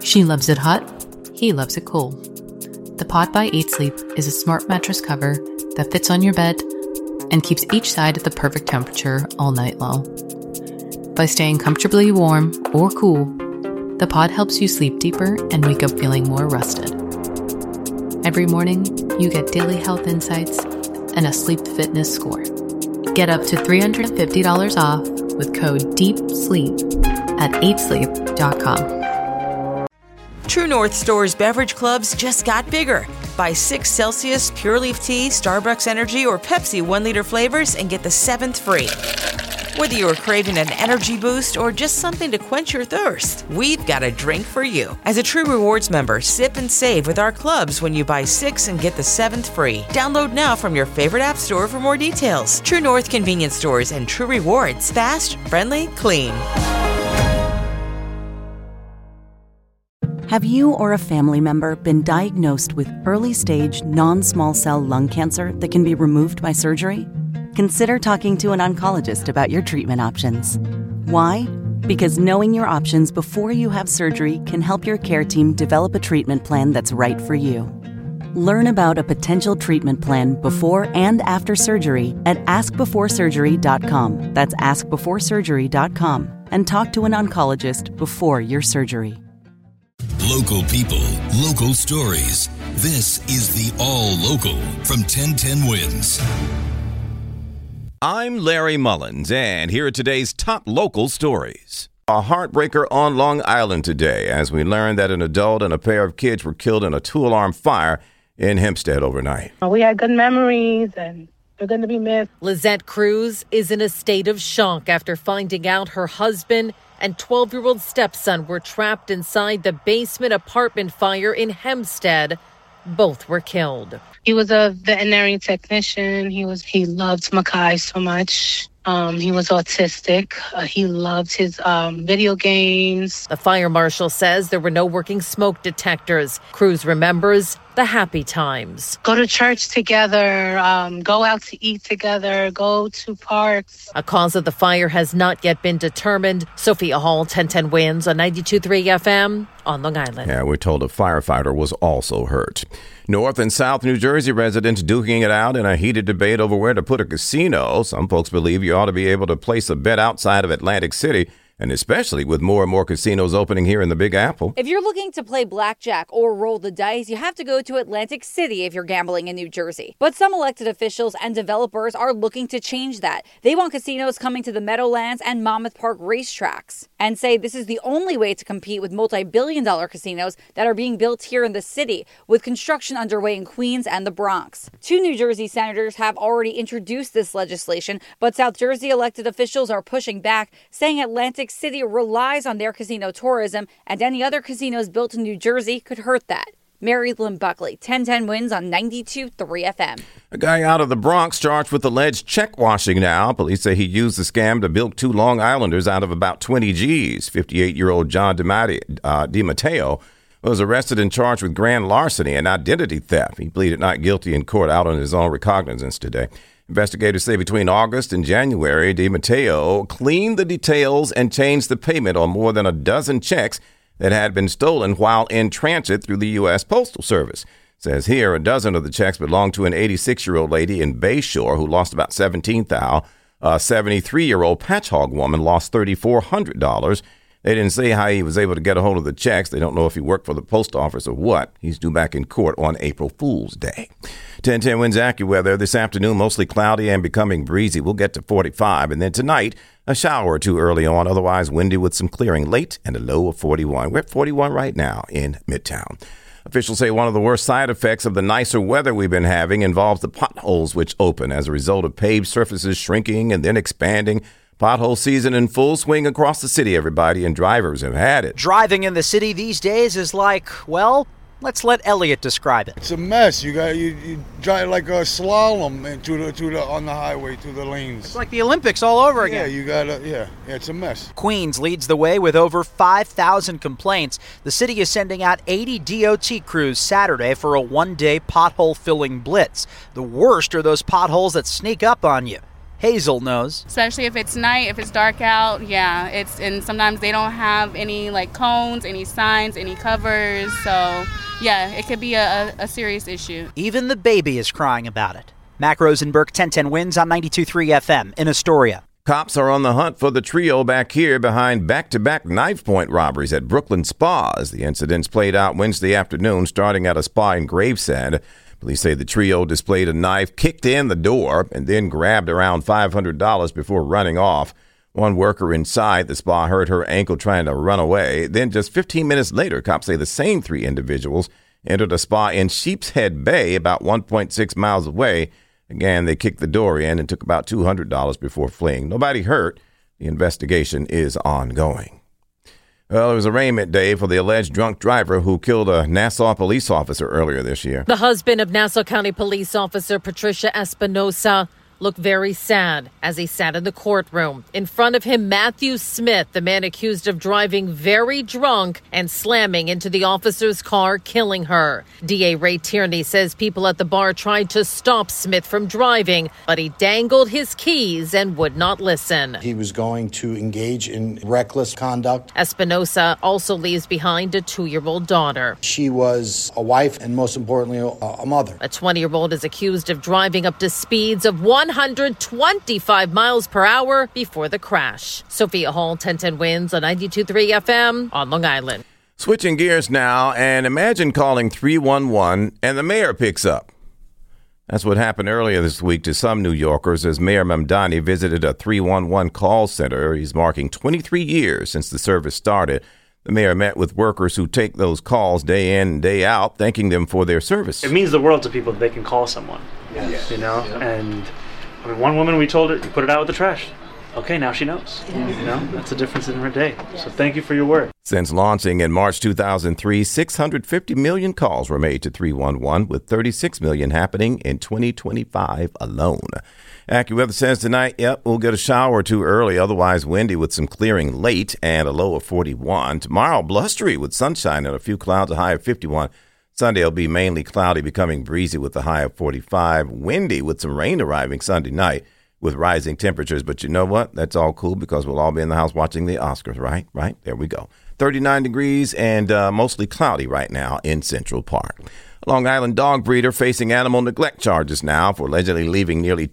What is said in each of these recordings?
She loves it hot. He loves it cool. The Pod by 8 Sleep is a smart mattress cover that fits on your bed and keeps each side at the perfect temperature all night long. By staying comfortably warm or cool, the Pod helps you sleep deeper and wake up feeling more rested. Every morning, you get daily health insights and a sleep fitness score. Get up to $350 off with code DEEPSLEEP at 8sleep.com. True North Store's beverage clubs just got bigger. Buy 6 Celsius, Pure Leaf Tea, Starbucks Energy, or Pepsi 1-liter flavors and get the 7th free. Whether you're craving an energy boost or just something to quench your thirst, we've got a drink for you. As a True Rewards member, sip and save with our clubs when you buy 6 and get the 7th free. Download now from your favorite app store for more details. True North Convenience Stores and True Rewards. Fast, friendly, clean. Have you or a family member been diagnosed with early-stage non-small cell lung cancer that can be removed by surgery? Consider talking to an oncologist about your treatment options. Why? Because knowing your options before you have surgery can help your care team develop a treatment plan that's right for you. Learn about a potential treatment plan before and after surgery at askbeforesurgery.com. That's askbeforesurgery.com. And talk to an oncologist before your surgery. Local people, local stories. This is the All Local from 1010 Wins. I'm Larry Mullins, and here are today's top local stories. A heartbreaker on Long Island today as we learned that an adult and a pair of kids were killed in a two-alarm fire in Hempstead overnight. We had good memories, and they're going to be missed. Lizette Cruz is in a state of shock after finding out her husband and 12-year-old stepson were trapped inside the basement apartment fire in Hempstead. Both were killed. He was a veterinary technician. He loved Mackay so much. He was autistic. He loved his video games. The fire marshal says there were no working smoke detectors. Cruz remembers the happy times. Go to church together, go out to eat together, go to parks. A cause of the fire has not yet been determined. Sophia Hall, 1010 Wins on 92.3 FM on Long Island. Yeah, we're told a firefighter was also hurt. North and South New Jersey residents duking it out in a heated debate over where to put a casino. Some folks believe you ought to be able to place a bet outside of Atlantic City, and especially with more and more casinos opening here in the Big Apple. If you're looking to play blackjack or roll the dice, you have to go to Atlantic City if you're gambling in New Jersey. But some elected officials and developers are looking to change that. They want casinos coming to the Meadowlands and Monmouth Park racetracks and say this is the only way to compete with multi-billion-dollar casinos that are being built here in the city, with construction underway in Queens and the Bronx. 2 New Jersey senators have already introduced this legislation, but South Jersey elected officials are pushing back, saying Atlantic City relies on their casino tourism, and any other casinos built in New Jersey could hurt that. Mary Lynn Buckley, 1010 Wins on 92.3 FM. A guy out of the Bronx charged with alleged check washing now. Police say he used the scam to bilk 2 Long Islanders out of about 20 G's. 58-year-old John DiMatteo was arrested and charged with grand larceny and identity theft. He pleaded not guilty in court out on his own recognizance today. Investigators say between August and January, DiMatteo cleaned the details and changed the payment on more than a dozen checks that had been stolen while in transit through the U.S. Postal Service. Says here, a dozen of the checks belonged to an 86-year-old lady in Bayshore who lost about $17,000. A 73-year-old patch hog woman lost $3,400. They didn't say how he was able to get a hold of the checks. They don't know if he worked for the post office or what. He's due back in court on April Fool's Day. 1010 Winds AccuWeather this afternoon, mostly cloudy and becoming breezy. We'll get to 45. And then tonight, a shower or two early on, otherwise windy with some clearing late and a low of 41. We're at 41 right now in Midtown. Officials say one of the worst side effects of the nicer weather we've been having involves the potholes which open as a result of paved surfaces shrinking and then expanding. Pothole season in full swing across the city, everybody, and drivers have had it. Driving in the city these days is like, well, let's let Elliot describe it. It's a mess. You drive like a slalom on the highway to the lanes. It's like the Olympics all over again. Yeah, it's a mess. Queens leads the way with over 5,000 complaints. The city is sending out 80 DOT crews Saturday for a one-day pothole filling blitz. The worst are those potholes that sneak up on you. Hazel knows. Especially if it's night, if it's dark out, and sometimes they don't have any cones, any signs, any covers, so it could be a serious issue. Even the baby is crying about it. Mac Rosenberg, 1010 Wins on 92.3 FM in Astoria. Cops are on the hunt for the trio back here behind back-to-back knife point robberies at Brooklyn Spas. The incidents played out Wednesday afternoon, starting at a spa in Gravesend. Police say the trio displayed a knife, kicked in the door, and then grabbed around $500 before running off. One worker inside the spa hurt her ankle trying to run away. Then just 15 minutes later, cops say the same three individuals entered a spa in Sheepshead Bay, about 1.6 miles away. Again, they kicked the door in and took about $200 before fleeing. Nobody hurt. The investigation is ongoing. Well, it was arraignment day for the alleged drunk driver who killed a Nassau police officer earlier this year. The husband of Nassau County Police Officer Patricia Espinosa looked very sad as he sat in the courtroom. In front of him, Matthew Smith, the man accused of driving very drunk and slamming into the officer's car, killing her. DA Ray Tierney says people at the bar tried to stop Smith from driving, but he dangled his keys and would not listen. He was going to engage in reckless conduct. Espinosa also leaves behind a 2-year-old daughter. She was a wife and, most importantly, a mother. A 20-year-old is accused of driving up to speeds of 125 miles per hour before the crash. Sophia Hall, 1010 Wins on 92.3 FM on Long Island. Switching gears now, and imagine calling 311 and the mayor picks up. That's what happened earlier this week to some New Yorkers as Mayor Mamdani visited a 311 call center. He's marking 23 years since the service started. The mayor met with workers who take those calls day in and day out, thanking them for their service. It means the world to people that they can call someone, and I mean, one woman, we told her, you put it out with the trash. Okay, now she knows. That's a difference in her day. So thank you for your work. Since launching in March 2003, 650 million calls were made to 311, with 36 million happening in 2025 alone. AccuWeather says tonight, we'll get a shower or two early, otherwise windy with some clearing late and a low of 41. Tomorrow, blustery with sunshine and a few clouds, a high of 51. Sunday will be mainly cloudy, becoming breezy with a high of 45. Windy with some rain arriving Sunday night with rising temperatures. But you know what? That's all cool because we'll all be in the house watching the Oscars, right? Right? There we go. 39 degrees and mostly cloudy right now in Central Park. A Long Island dog breeder facing animal neglect charges now for allegedly leaving nearly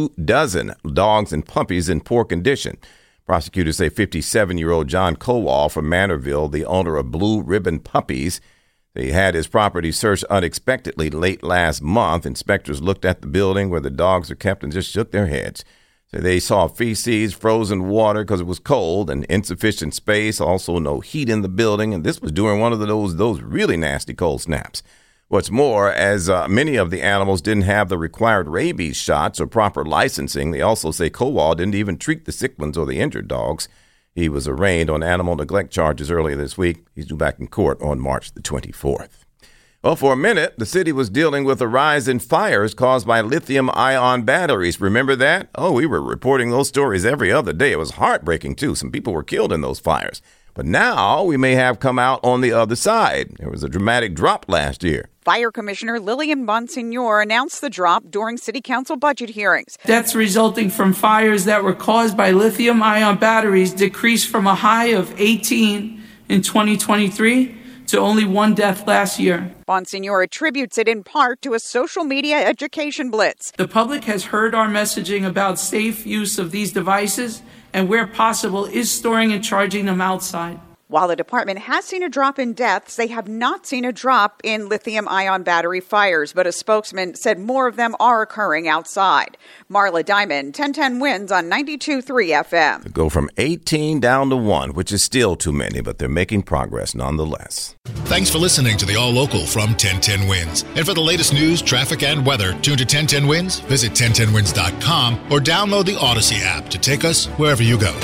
24 dogs and puppies in poor condition. Prosecutors say 57-year-old John Kowal from Manorville, the owner of Blue Ribbon Puppies, he had his property searched unexpectedly late last month. Inspectors looked at the building where the dogs are kept and just shook their heads. So they saw feces, frozen water because it was cold, and insufficient space, also no heat in the building. And this was during one of those really nasty cold snaps. What's more, as many of the animals didn't have the required rabies shots or proper licensing, they also say Kowal didn't even treat the sick ones or the injured dogs. He was arraigned on animal neglect charges earlier this week. He's due back in court on March the 24th. Well, for a minute, the city was dealing with a rise in fires caused by lithium-ion batteries. Remember that? Oh, we were reporting those stories every other day. It was heartbreaking, too. Some people were killed in those fires. But now we may have come out on the other side. There was a dramatic drop last year. Fire Commissioner Lillian Bonsignor announced the drop during City Council budget hearings. Deaths resulting from fires that were caused by lithium-ion batteries decreased from a high of 18 in 2023 to only 1 death last year. Bonsignor attributes it in part to a social media education blitz. The public has heard our messaging about safe use of these devices and, where possible, is storing and charging them outside. While the department has seen a drop in deaths, they have not seen a drop in lithium-ion battery fires, but a spokesman said more of them are occurring outside. Marla Diamond, 1010 Wins on 92.3 FM. They go from 18 down to 1, which is still too many, but they're making progress nonetheless. Thanks for listening to the All Local from 1010 Wins. And for the latest news, traffic, and weather, tune to 1010 Wins, visit 1010wins.com, or download the Odyssey app to take us wherever you go.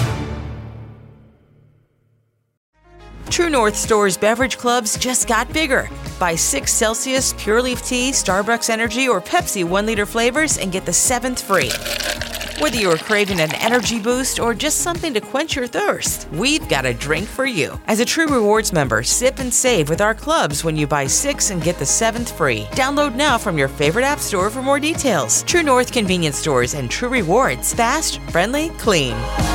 True North Store's beverage clubs just got bigger. Buy 6 Celsius Pure Leaf Tea, Starbucks Energy, or Pepsi 1-liter flavors and get the 7th free. Whether you're craving an energy boost or just something to quench your thirst, we've got a drink for you. As a True Rewards member, sip and save with our clubs when you buy 6 and get the 7th free. Download now from your favorite app store for more details. True North Convenience Stores and True Rewards. Fast, friendly, clean.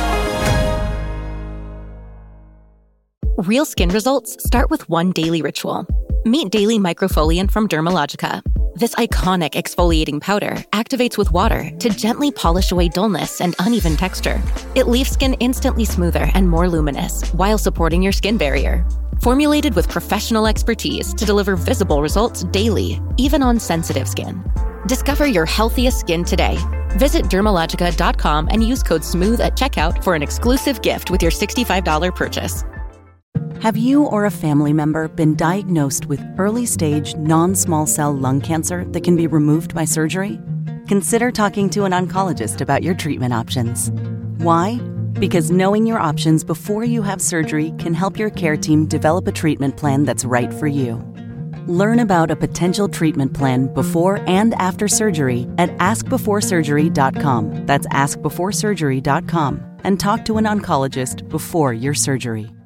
Real skin results start with one daily ritual. Meet Daily Microfoliant from Dermalogica. This iconic exfoliating powder activates with water to gently polish away dullness and uneven texture. It leaves skin instantly smoother and more luminous while supporting your skin barrier. Formulated with professional expertise to deliver visible results daily, even on sensitive skin. Discover your healthiest skin today. Visit Dermalogica.com and use code SMOOTH at checkout for an exclusive gift with your $65 purchase. Have you or a family member been diagnosed with early-stage non-small cell lung cancer that can be removed by surgery? Consider talking to an oncologist about your treatment options. Why? Because knowing your options before you have surgery can help your care team develop a treatment plan that's right for you. Learn about a potential treatment plan before and after surgery at askbeforesurgery.com. That's askbeforesurgery.com. And talk to an oncologist before your surgery.